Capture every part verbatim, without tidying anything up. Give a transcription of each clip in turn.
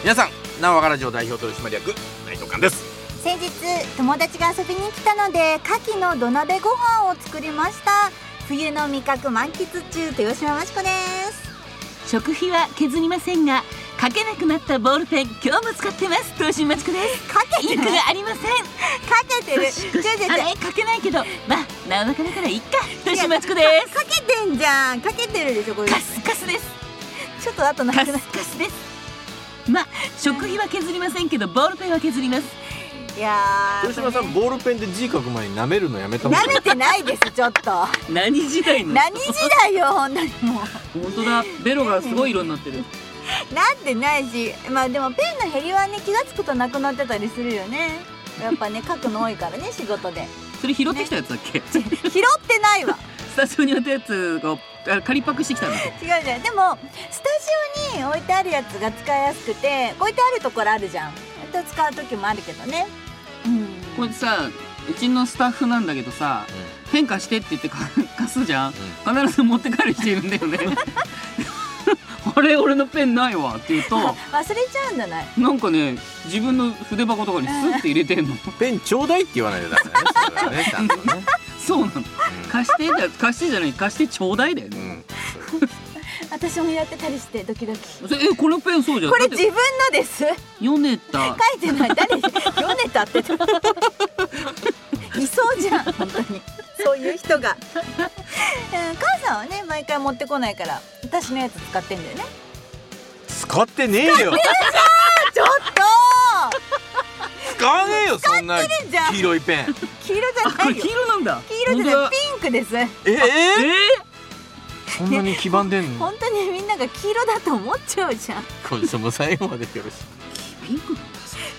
皆さん、なわがラジオ代表取締役内藤寛です。 先日友達が遊びに来たので牡蠣の土鍋ご飯を作りました。冬の味覚満喫中、豊島まちこです。 食費は削りませんが書けなくなったボールペン今日も使ってます。豊島まちこです。 かけてるインクがありません。 かけてるあれ書けないけど、まあなおなかだからいっか。豊島まちこです。 かけてんじゃん。かけてるでしょこれ。 カスカスです。 ちょっと後のカスカスです。まあ食費は削りませんけどボールペンは削ります。 いやー、 豊島さん、ボールペンで字書く前に舐めるのやめた方がいい。 舐めてないです。ちょっと何時代の何時代よ本当に。もう本当だ、ベロがすごい色になってる。 なってないし、まあでもペンの減りはね、気がつくとなくなってたりするよね。やっぱね、書くの多いからね、仕事で。 それ拾ってきたやつだっけ、ね、 拾ってないわ。 スタジオに置いたやつが仮パクしてきたんだ。 違うじゃん。でもスタジオに置いてあるやつが使いやすくて、置いてあるところあるじゃん。と使う時もあるけどね。うん、これさ、うちのスタッフなんだけどさ、うん、ペン貸してって言って貸すじゃん、うん、必ず持って帰る人いるんだよね。あれ、俺のペンないわって言うと忘れちゃうんじゃない。 なんかね、自分の筆箱とかにスッて入れてんの。 ペンちょうだいって言わないとダメだね。それはね、ちゃんとね。 そうなの、うん、貸してだ、貸してじゃない、貸してちょうだいだよね。うん、 私もやってたりしてドキドキ。 え、このペンそうじゃん。 これ自分のです。 ヨネタ書いてない。誰ヨネタっていそうじゃん本当に。そういう人が、うん、母さんはね毎回持ってこないから私のやつ使ってんだよね。 使ってねえよ。 ちょっと使わねえよ、そんな黄色いペン。 黄色じゃないよ。 黄色なんだ。 黄色じゃない、ピンクです。ええー、えー、そんなに黄ばんでんの。 本当にみんなが黄色だと思っちゃうじゃん。 今週も最後までよろしく。 ピンクなんだ。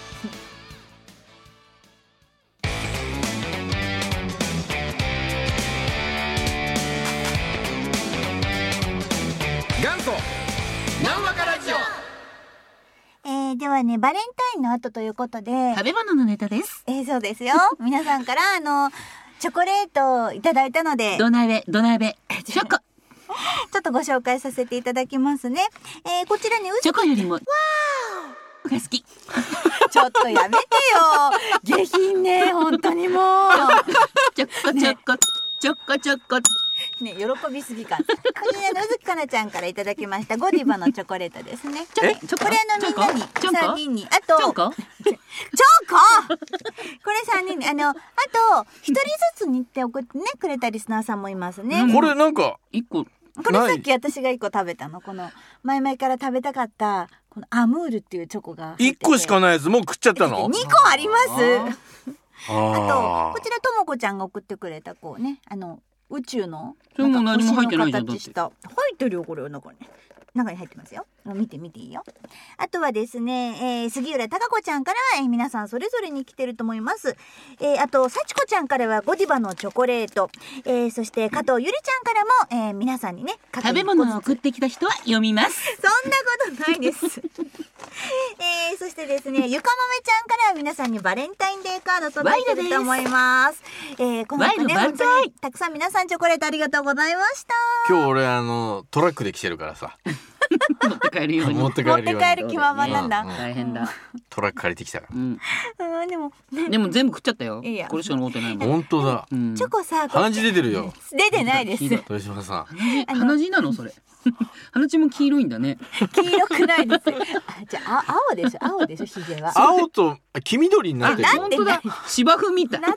元祖なんわかラジオ。 えー、ではね、バレンタインの後ということで食べ物のネタです。 えー、そうですよ。皆さんからあのチョコレートをいただいたので、 土鍋土鍋チョコちょっとご紹介させていただきますね。えー、こちらね、 チョコよりもわーが好き。 ちょっとやめてよ。下品ね、本当にもう。 チョコチョコ、ね、チョコチョコね、喜びすぎか。これね、うずきかなちゃんからいただきましたゴディバのチョコレートですね。これあのみんなにさんにんに、あとチョコチョコこれさんにんに、あのあとひとりずつにって送ってねくれたリスナーさんもいますね。 これなんかいっこ、 これさっき私がいっこ食べたの。この前々から食べたかったこのアムールっていうチョコがいっこしかないやつもう食っちゃったの。 にこあります。あとこちらともこちゃんが送ってくれたこうね、あの宇宙のそれも何も入ってないじゃん。 だって入ってるよ、これ中に中に入ってますよ。見て見ていいよ。あとはですね、えー、杉浦貴子ちゃんから、えー、皆さんそれぞれに来てると思います。えー、あと幸子ちゃんからはゴディバのチョコレート、えー、そして加藤ゆりちゃんからも、えー、皆さんにね食べ物を送ってきた人は読みます。 そんなことないです。えー、そしてですね、ゆかまめちゃんからは皆さんにバレンタインデーカード届いてると思います。えー、この後ね、本当にたくさん皆さんチョコレートありがとうございました。 今日俺あのトラックで来てるからさ。 持って帰るように持って帰るように持って帰る気ままなんだ、 うんうん、大変だ。 トラック借りてきたから、 うんうん、でもでも全部食っちゃったよ。 いいや、 これしか残ってないもん。 本当だ、 うん、チョコさ鼻血出てるよ。 出てないです。 豊島さん、 鼻血なのそれ。鼻血も黄色いんだね。 黄色くないです。じゃあ青でしょ、青でしょ、ひげは青と黄緑になってる。 本当だ、芝生みたい。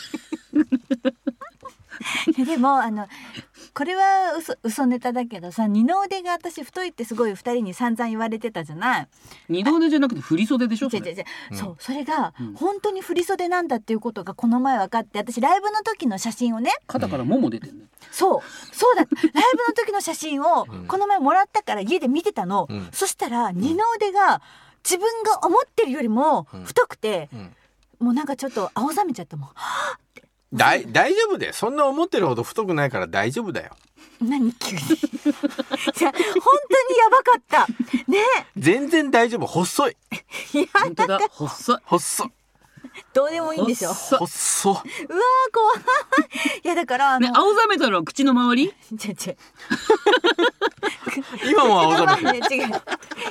でもあのこれは嘘、嘘ネタだけどさ、二の腕が私太いってすごい二人に散々言われてたじゃない。 二の腕じゃなくて振り袖でしょ。 違う違う違う、うん、そうそれが、うん、本当に振り袖なんだっていうことがこの前分かって、私ライブの時の写真をね、 肩からもも出てるね。 そうそうだ、ライブの時の写真をこの前もらったから家で見てたの、うん、そしたら二の腕が自分が思ってるよりも太くて、うんうん、もうなんかちょっと青ざめちゃったもん。 だい大丈夫だよ、そんな思ってるほど太くないから大丈夫だよ。 何急にじゃ本当にやばかったね。 全然大丈夫、細い。 いや本当だ、細い細い。 どうでもいいんでしょ。 細っ。うわー怖い。いやだからあの、 ね、青ざめたのは口の周り。 ちょちょ今も青ざめてる。 違う、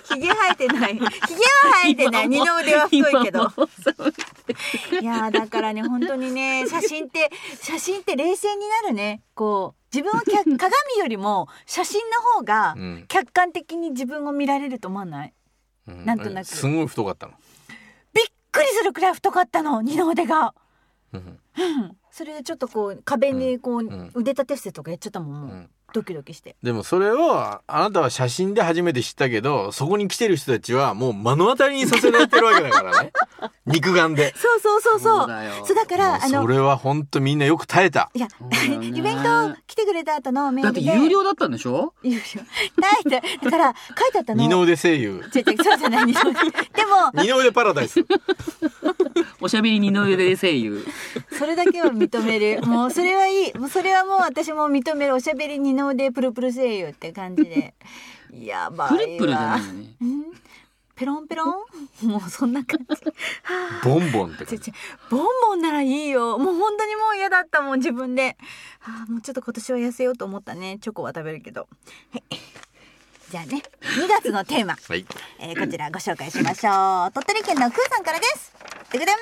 ひげ生えてない。ひげは生えてない。二の腕は太いけど。いやーだからね本当にね写真って写真って冷静になるね。こう自分を鏡よりも写真の方が客観的に自分を見られると思わない？うん、なんとなく。 すごい太かったの。 びっくりするくらい太かったの二の腕が。うん、それでちょっとこう壁にこう、うん、腕立て伏せとかやっちゃったもん、もう、うん、ドキドキして。 でもそれをあなたは写真で初めて知ったけど、そこに来てる人たちはもう目の当たりにさせられてるわけだからね肉眼で。 そうそうそうそう。そうだよ。そうだからあのそれは本当みんなよく耐えた。 いやイベント来てくれた後のメールでだって有料だったんでしょ。 有料耐えてだから書いてあったの。 二の腕声優。 違う違うそうじゃない。二の腕でも二の腕パラダイスおしゃべり二の腕声優。 それだけは認める。もうそれはいい。もうそれはもう私も認める。おしゃべり二の腕プルプル声優って感じで。やばいわ。 プルプルじゃないよね。 ペロンペロンもうそんな感じ。 ボンボンって感じ。 ボンボンならいいよ。もう本当にもう嫌だったもん自分で。はあ、もうちょっと今年は痩せようと思ったね。チョコは食べるけど。はい。じゃあねにがつのテーマ、はい、えー、こちらご紹介しましょう。鳥取県のくーさんからです。てくるん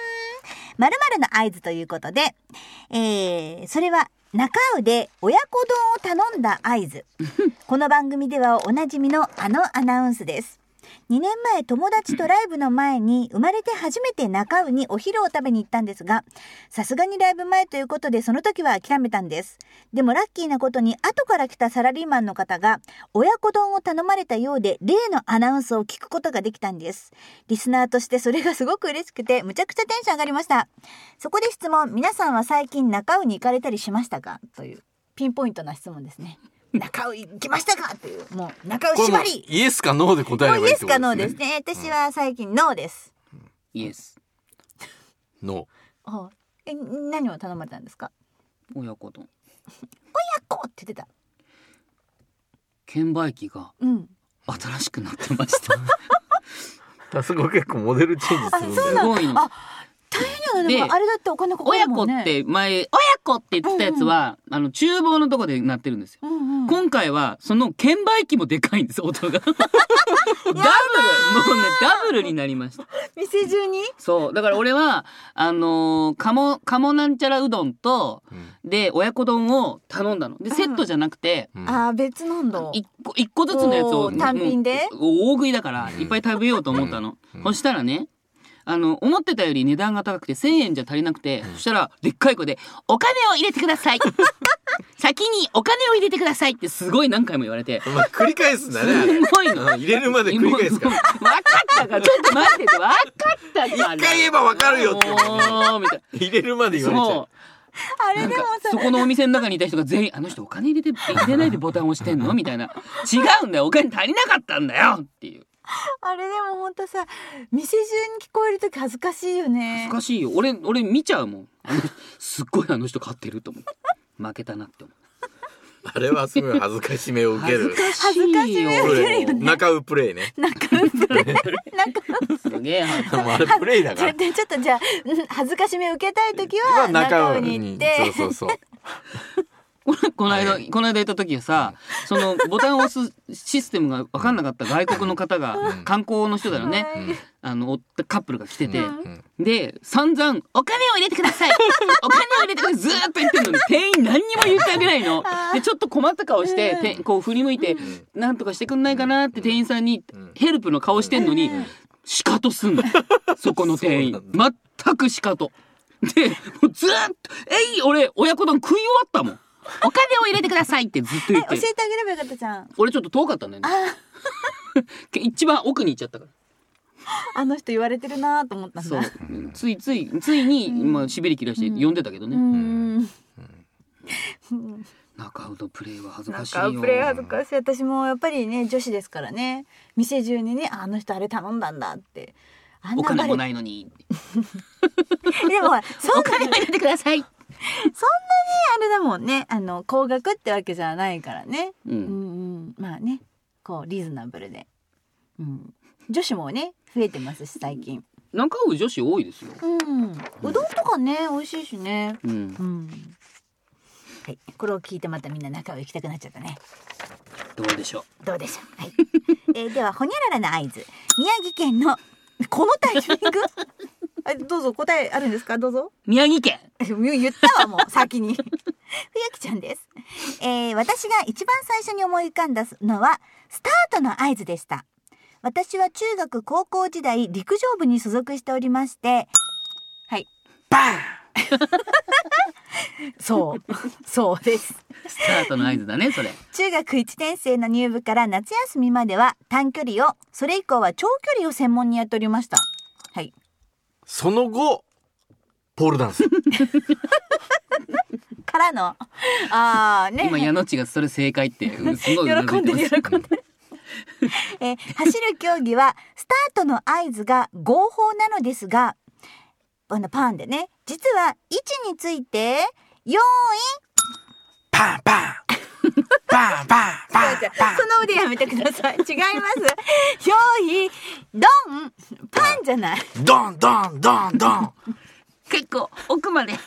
〇〇の合図ということで、えー、それは中尾で親子丼を頼んだ合図この番組ではおなじみのあのアナウンスです。にねんまえ友達とライブの前に生まれて初めて中尾にお昼を食べに行ったんですが、さすがにライブ前ということでその時は諦めたんです。でもラッキーなことに後から来たサラリーマンの方が親子丼を頼まれたようで例のアナウンスを聞くことができたんです。リスナーとしてそれがすごく嬉しくてむちゃくちゃテンション上がりました。そこで質問、皆さんは最近中尾に行かれたりしましたかというピンポイントな質問ですね。中尾行きましたかっていう、もう中尾縛り。 イエスかノーで答えればいいってことですね。イエスかノーですね。私は最近ノーです。 うん、イエス。 ノー。あ、え、何を頼まれたんですか？ 親子丼。 親子って言ってた。 券売機が新しくなってました。 さすが結構モデルチェンジするんだよ。 すごいの。 あ、大変なの。あれだってお金かかるもんね。 親子って前親子って言ってたやつは、うんうん、あの厨房のとこでなってるんですよ、うんうん、今回はその券売機もでかいんです音がダブル、もうねダブルになりました。 店中に。 そうだから俺はあのー、鴨鴨なんちゃらうどんと、うん、で親子丼を頼んだので、セットじゃなくて、 うん、あー別なんだ。 一個一個ずつのやつを単品で大食いだからいっぱい食べようと思ったの、うんうん、そしたらね、あの思ってたより値段が高くてせんえんじゃ足りなくて、うん、そしたらでっかい声でお金を入れてください先にお金を入れてくださいってすごい何回も言われて、 まあ、繰り返すんだね。 すごいの入れるまで繰り返すから分かったからちょっと待ってて分かったから一回言えば分かるよってみたいな入れるまで言われちゃう。 あれでもさ、 そこのお店の中にいた人が全員あの人お金入れて入れないでボタン押してんのみたいな、違うんだよお金足りなかったんだよっていう。 あれでもほんとさ、店中に聞こえるとき恥ずかしいよね。 恥ずかしいよ。俺俺見ちゃうもん。あのすっごいあの人買ってると思う。負けたなって思う。 あれはすごい恥ずかしめを受ける。 恥ずかしめを受けるよね。 中うプレイね。 中うプレイ。中すげえ。 あれプレイだから。 ちょっとじゃあ恥ずかしめを受けたいときは中うに行って。 そうそうそう。 この間、はい、この間行った時はさ、そのボタンを押すシステムが分かんなかった外国の方が、うん、観光の人だよね、うん、あのカップルが来てて、うん、で散々お金を入れてくださいお金を入れてくださいずーっと言ってるのに店員何にも言ってあげないので、ちょっと困った顔しててこう振り向いて、うん、なんとかしてくんないかなって店員さんにヘルプの顔してんのに、うん、シカトすんのそこの店員全くシカトでもうずーっとえい俺親子丼食い終わったもん。お金を入れてくださいってずっと言って。 教えてあげればよかったじゃん。 俺ちょっと遠かったんだよね。一番奥に行っちゃったから。 あの人言われてるなと思ったんだ。 そうついついついに今しびり切らして呼んでたけどね。うんうん、中尾のプレイは恥ずかしいよ。 中尾プレイ恥ずかしい。私もやっぱりね女子ですからね。店中にねあの人あれ頼んだんだって。 あんなお金もないのに。 でもそお金を入れてください。 そんなにあれだもんね、あの高額ってわけじゃないからね、うんうんうん、まあねこうリーズナブルで、うん、女子もね増えてますし最近中尾女子多いですよ、 うん、うどんとかね美味しいしね、うんうん、はい、これを聞いてまたみんな中尾行きたくなっちゃったね。 どうでしょどうでしょう。はい。えー、ではほにゃららの合図。宮城県のこのタイミング。あ、どうぞ答えあるんですか。どうぞ。 う。宮城県。 言ったわもう先に。ふやきちゃんです。えー、私が一番最初に思い浮かんだのはスタートの合図でした。私は中学高校時代陸上部に所属しておりまして、はい。 バーンそうそうです。 スタートの合図だねそれ。 中学いちねん生の入部から夏休みまでは短距離を、それ以降は長距離を専門にやっておりました。はい。 その後ポールダンスからのあーね、 今矢野ちがそれ正解ってすごい喜んでる喜んでるえー、走る競技はスタートの合図が合法なのですが、あのパンでね、実は位置についてよーいパンパンパンパンパンパンその腕やめてください。違います。よーいドンパンじゃない。 ドンドンドンドン結構奥まで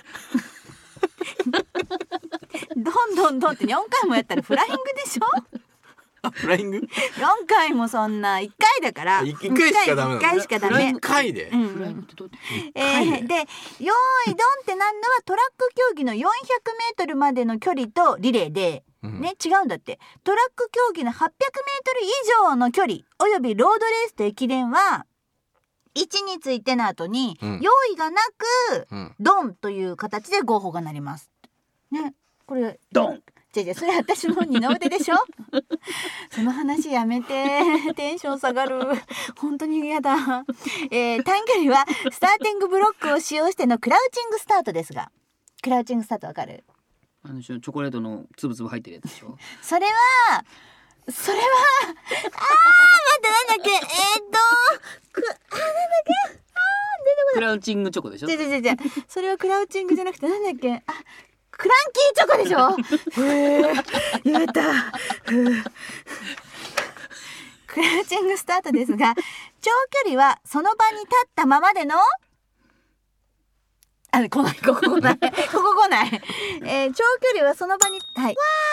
ドンドンドンってよんかいもやったらフライングでしょ。 フライングよんかいもそんないっかいだからいっかいしかダメなの。 いっかいしかダメ。 いっかいで、 うんフライングってどうえー、でよーいドンってなんのはトラック競技のよんひゃくメートルまでの距離とリレーで、 うんね、違うんだって。トラック競技のはっぴゃくメートル以上の距離およびロードレースと駅伝は位置についての後に、 うん用意がなく、 うんドンという形で合法がなります。ね、これドン。 じゃじゃそれ私の二の腕でしょその話やめて、テンション下がる。本当に嫌だ。えー、短距離はスターティングブロックを使用してのクラウチングスタートですが、クラウチングスタートわかる？ あのチョコレートのつぶつぶ入ってるやつでしょ。 それはそれはあー待ってなんだっけえー、っとくあーなんだっけあー出てこないクラウチングチョコでしょ。 じゃじゃじゃじゃそれはクラウチングじゃなくてなんだっけ、あクランキーチョコでしょふー言えたふークラウチングスタートですが、長距離はその場に立ったままでのあ来ないここ来ないここ来ない、えー、長距離はその場にはい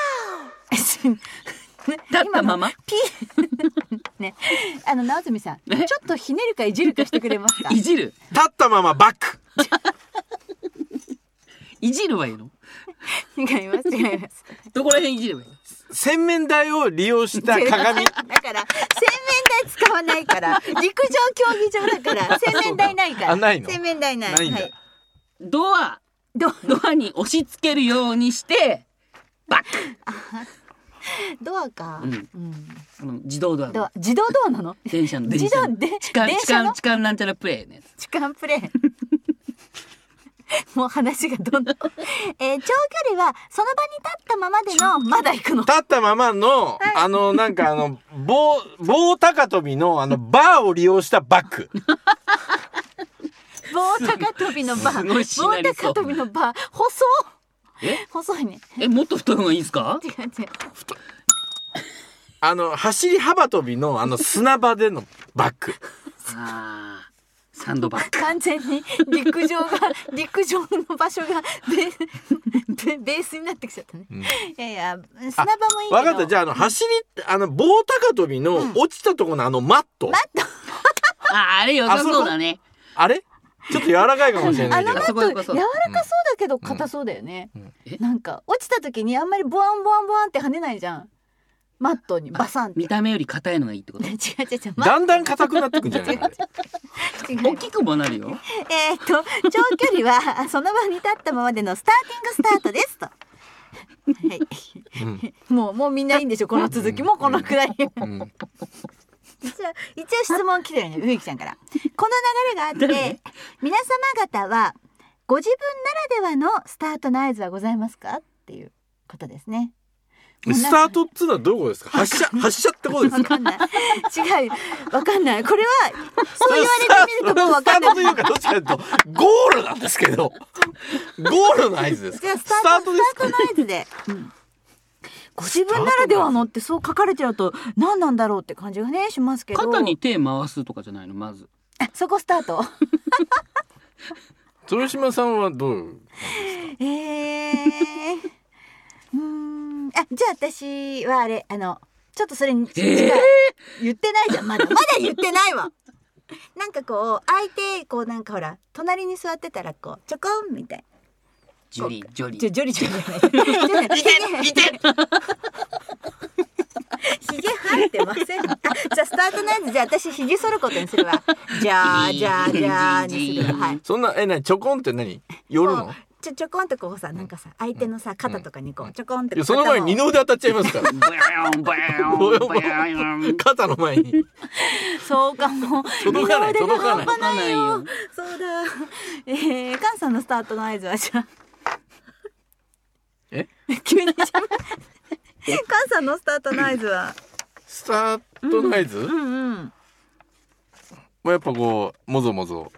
立ったままピーね、あの直澄さんちょっとひねるかいじるかしてくれますか。 いじる立ったままバックいじるはいいの。 違います違います。 どこら辺いじればいいの。 洗面台を利用した鏡だから洗面台使わないから陸上競技場だから洗面台ないから。 あないの洗面台ない。 ないんだ、 はい、 ドアドドアに押し付けるようにしてバック。 ドアか、 うんうん、 あの自動ドアのドア自動ドアなの。 電車の電車の自動で痴漢痴電車の漢痴漢なんちゃらプレイのやつ。 痴漢プレイもう話がどんどん、えー、長距離はその場に立ったままでのまだ行くの。 立ったままの、 はいあのなんかあの棒棒高跳びのあのバーを利用したバック棒高跳びのバすごいしなりそうー棒高跳びのバー細え細いね。 えもっと太い方がいいですか。 違う違うあの走り幅跳びのあの砂場でのバックあーサンドバッグ。 完全に陸上が陸上の場所がベベベースになってきちゃったね、うん、いやいや砂場もいいけど。 分かった。じゃああの走りあの棒高跳びの落ちたところのあのマット、 マットああれ良さそうだね。 あれちょっと柔らかいかもしれないけどあのマット柔らかそうだけど硬そうだよね、うんうん、なんか落ちた時にあんまりボワンボワンボワンって跳ねないじゃん。マットにバサンって見た目より硬いのがいいってこと違う違う違うだんだん硬くなってくんじゃない大きくもなるよ。 えっと長距離はその場に立ったままでのスターティングスタートですとはい、うん、もうもうみんないいんでしょこの続きもこのくらい、うんうん、一応一応質問来てるね植木ちゃんから。この流れがあって皆様方はご自分ならではのスタートの合図はございますかっていうことですね。 スタートっつうのはどういうことですか。発射発射ってことですか。 わかんない違うわかんないこれはそう言われてみるともうわかんない。 スタートというかどっちかというとゴールなんですけどゴールの合図ですか。 じゃあスタートですか。スタートの合図で、うん、ご自分ならではのってそう書かれちゃうと何なんだろうって感じがねしますけど。 肩に手回すとかじゃないのまず。 あそこスタート豊島さんはどういうえーうーんあじゃあ私はあれあのちょっとそれに近い、 えー言ってないじゃんまだまだ言ってないわなんかこう相手こうなんかほら隣に座ってたらこうちょこんみたいジョリジョリジョジョリジョリじゃない。いていて。ひげ生えてません。あ、じゃあスタートのやつじゃあ私ひげ剃ることにするわ。じゃあじゃあじゃあにするわ。はい。 そんなえなにちょこんって何寄るの？ ちょちょこんってこうさなんかさ相手のさ肩とかにこうちょこんっていやその前に二の腕当たっちゃいますから。 ブヨンブヨンブヨン肩の前に。 そうかも。 届かない二の腕が届かない半端ないよ。 届そうだ。えー、カンさんのスタートの合図はじゃあ。 え？ 急にしゃべ。カンさんのスタートの合図は。 スタートの合図？ うんうん。 もうやっぱこうもぞもぞ。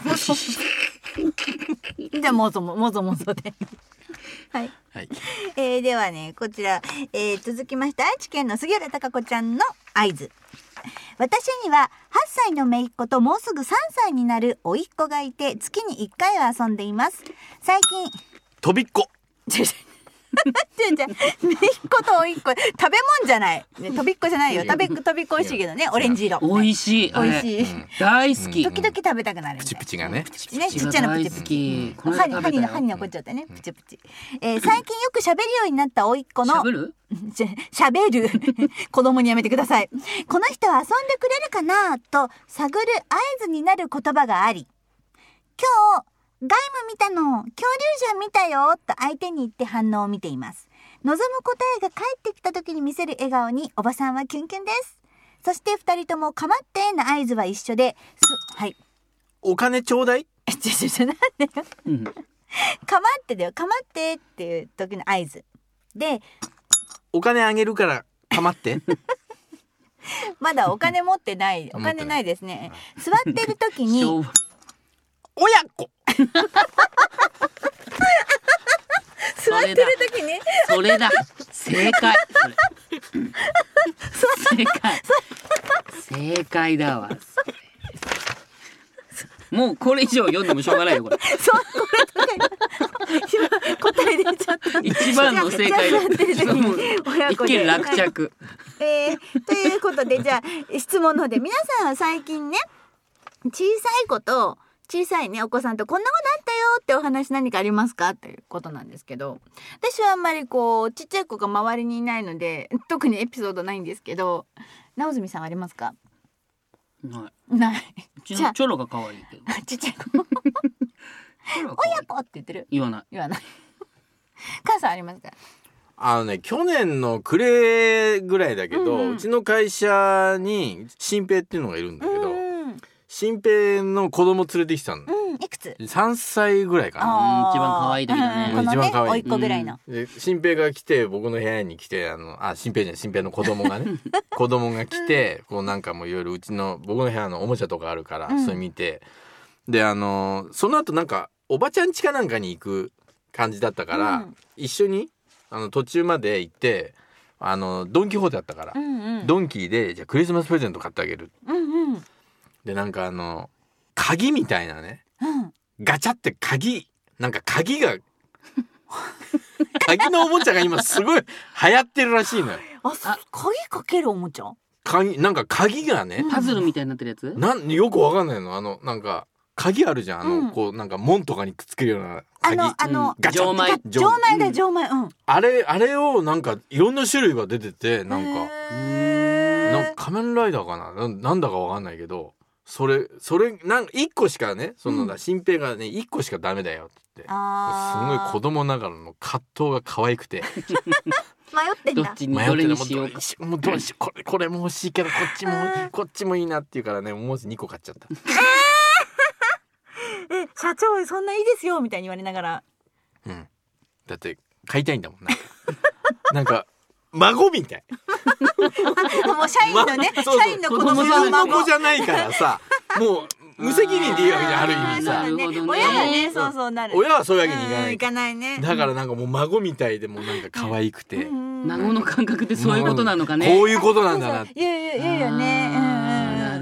じゃあもぞももぞもぞで。はい。 はい。 えー、ではねこちら、えー、続きまして愛知県の杉浦貴子ちゃんの合図。私にははっさいの姪っ子ともうすぐさんさいになる甥っ子がいて月にいっかいは遊んでいます。最近とびっこ。 じゃじゃじゃ姪っ子と甥っ子食べ物じゃない、ね、とびっこじゃないよ。食べとびっこ美味しいけどねオレンジ色。 美味しい美味しい。 大好き。 時々食べたくなる。 プチプチがね。 ね、ちっちゃなプチプチ。 この歯に歯に間食べたよ歯に残っちゃったね、プチプチ。えー、最近よく喋るようになった甥っ子の。 喋る？ しゃべる子供にやめてください。この人は遊んでくれるかなと探る合図になる言葉があり、今日ガイム見たの、恐竜じゃん見たよと相手に言って反応を見ています。望む答えが返ってきた時に見せる笑顔におばさんはキュンキュンです。そして二人ともかまっての合図は一緒で、す、はい。 お金ちょうだい？ え、ちょちょちょ、なんでよ。 うんかまってだよ、かまってっていう時の合図。で、 お金あげるからかまって。 まだお金持ってないお金ないですね。座ってる時に昭和親子。 座ってる時にそれだ正解それ正解正解だわ。もうこれ以上読んでもしょうがないよこれ。 そうこれとか今答え出ちゃった。 一番の正解じゃあ座ってる時にもう親子で一見落着。 えー、ということでじゃあ質問の方で皆さんは最近ね小さい子と小さいねお子さんとこんなことあったよってお話何かありますかっていうことなんですけど、私はあんまりこうちっちゃい子が周りにいないので特にエピソードないんですけど、直澄さんありますか？ ないない。 うちじゃあのチョロが可愛いけど。 ちっちゃい子チョロが可愛い親子って言ってる？ 言わない。 言わない。母さんありますか？ あのね去年の暮れぐらいだけど、 うんうんうちの会社に新平っていうのがいるんだけど、 うん新平の子供連れてきたの。 うん、いくつ？ さんさいぐらいかな。 うん一番可愛い時だねうんこのね一番可愛いおいっ子ぐらいの。 で新平が来て僕の部屋に来てあのあ新平じゃない新平の子供がね子供が来てこうなんかもういろいろうちの僕の部屋のおもちゃとかあるから、 うんそれ見てであのその後なんかおばちゃん家かなんかに行く感じだったから、 うん一緒にあの途中まで行ってあのドンキホーテだったから、 うんうんドンキーでじゃあクリスマスプレゼント買ってあげるうんうんでなんかあの鍵みたいなねうんガチャって鍵なんか鍵が鍵のおもちゃが今すごい流行ってるらしいのよ。 あ、そ鍵かけるおもちゃ？ 鍵なんか鍵がね、 パズルみたいになってるやつ？ なんよくわかんないのあのなんか鍵あるじゃんあの、 うんこうなんか門とかにくっつけるようなあ鍵のあの、 うんガチャ錠前錠前だ錠前うん。 あれあれをなんかいろんな種類が出ててなんかへーなんか仮面ライダーかなななんだかわかんないけどそれそれなんかいっこしかねその、 うん新平がねいっこしかダメだよって言ってすあごい子供ながらの葛藤が可愛くて迷ってんだ。 どっちに迷ってどれねもうどれにしようか。 にしもうどうしようこれこれも欲しいけどこっちもうんこっちもいいなって言うからね思わずにこ買っちゃったえ、社長そんないいですよみたいに言われながら。 うんだって買いたいんだもんなんかなんか孫みたいもう社員のね、 まそうそう社員の子供子供の自分の子じゃないからさもう無責任でいいわけじゃんある意味そうさだねなるほどね親はね、そうそうなる。 親はそういうわけにいかうんないいかないね。 だからなんかもう孫みたいでもうなんか可愛くて、 うん孫の感覚ってそういうことなのかね。 こういうことなんだなそうそう言う言う言うよね。うんうんうん。 あーなる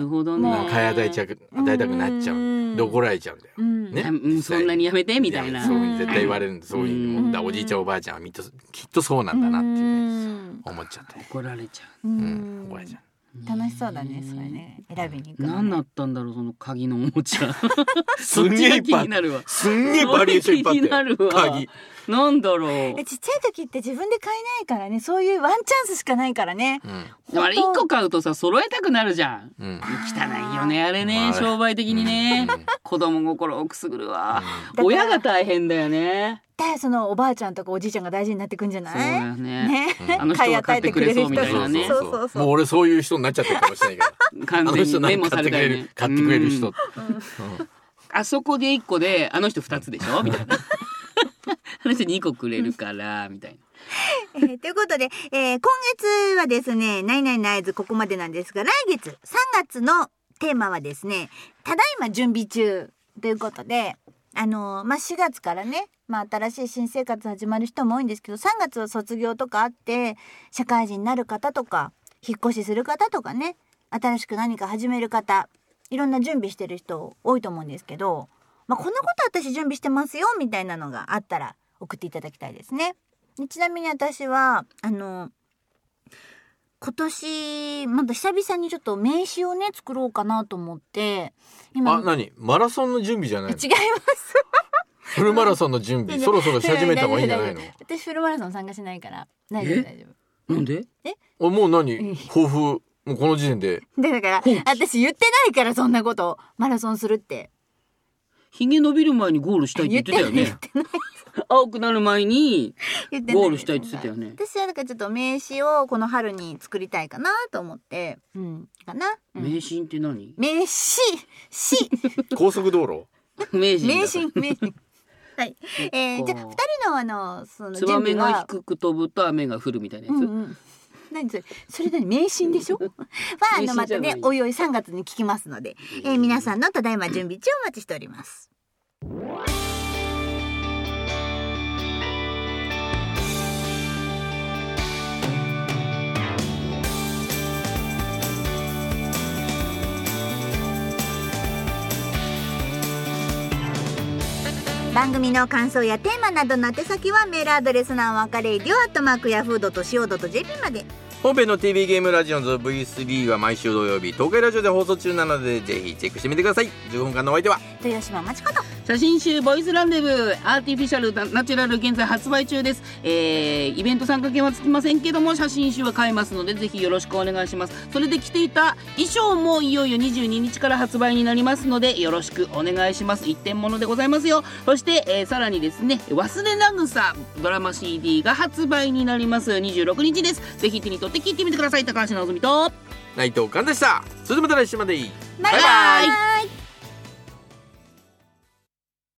るほどね。 まあ買い与えちゃう与えたくなっちゃうで怒られちゃうんだよ、 うんね、 うん、そんなにやめてみたいな。 そういうふうに絶対言われるんで、そういうふうにおじいちゃんおばあちゃんはきっときっとそうなんだなっていう、ね、思っちゃって怒られちゃう。 ううんん、怒られちゃう。 楽しそうだね、それね、選びに行くのね。 何だったんだろうその鍵のおもちゃ。 すんげえいっぱいそっちが気になるわ。 すんげえバリエーションいっぱいあって気になるわ。 鍵なんだろう。 えちっちゃい時って自分で買えないからね、そういうワンチャンスしかないからね。 うんでもあれ一個買うとさ揃えたくなるじゃん。 うん汚いよねあれね、 あれ商売的にね、 うん子供心をくすぐるわ、 うん、 親が大変だよね。 でそのおばあちゃんとかおじいちゃんが大事になってくんじゃない？ そうだよね。 ね、 うんあの人が買ってくれそうみたいなね。 そうそうそう。 もう俺そういう人になっちゃってるかもしれないから完全にメモされたよね。 買ってくれる人、 うんあそこでいっこであの人ふたつでしょみたいな。あの人にこくれるからみたいな。 えーということで、えー今月はですね、ないないないずここまでなんですが、来月さんがつのテーマはですね、ただいま準備中ということで、あのーまあ、しがつからね、まあ、新しい新生活始まる人も多いんですけど、さんがつは卒業とかあって社会人になる方とか引っ越しする方とかね、新しく何か始める方、いろんな準備してる人多いと思うんですけど、まあ、こんなこと私準備してますよみたいなのがあったら送っていただきたいですね。でちなみに私はあの今年まだ久々にちょっと名刺をね作ろうかなと思って今あ、何マラソンの準備じゃないの？ 違いますフルマラソンの準備そろそろし始めた方がいいんじゃないの？ 私フルマラソン参加しないから大丈夫大丈夫。 なんで？ あもう何抱負もうこの時点ででだから私言ってないからそんなことマラソンするってひげ伸びる前にゴールしたいって言ってたよね。 言ってない青くなる前に言ってないゴールしたいって言ってたよね。 私はなんかちょっと名刺をこの春に作りたいかなと思ってうんかな、うん、 迷信って何？ 名刺し高速道路迷信だ。 名刺名刺はい、えー、じゃあ二人のあのその準ツバメ備はが低く飛ぶと雨が降るみたいなやつ。 うんうん何それそれ何迷信でしょはあのまたねおいおいさんがつに聞きますので、えー、皆さんのただいま準備中お待ちしております。番組の感想やテーマなどの宛先はメールアドレスのわかれりょうアットマークヤフードとシオドと ジェーピー まで。 本編の ティービー ゲームラジオの ブイスリー は毎週土曜日東海ラジオで放送中なのでぜひチェックしてみてください。じゅうごふんかんのお相手は豊島まちこと写真集ボイスランデブーアーティフィシャルナチュラル現在発売中です。えー、イベント参加券はつきませんけども写真集は買えますのでぜひよろしくお願いします。それで着ていた衣装もいよいよにじゅうににちから発売になりますのでよろしくお願いします。一点物でございますよ。そして、えー、さらにですね忘れなぐさドラマ シーディー が発売になりますにじゅうろくにちです。ぜひ手に取って聴いてみてください。高橋直美と内藤寛でした。それではまた来週までバイバイ。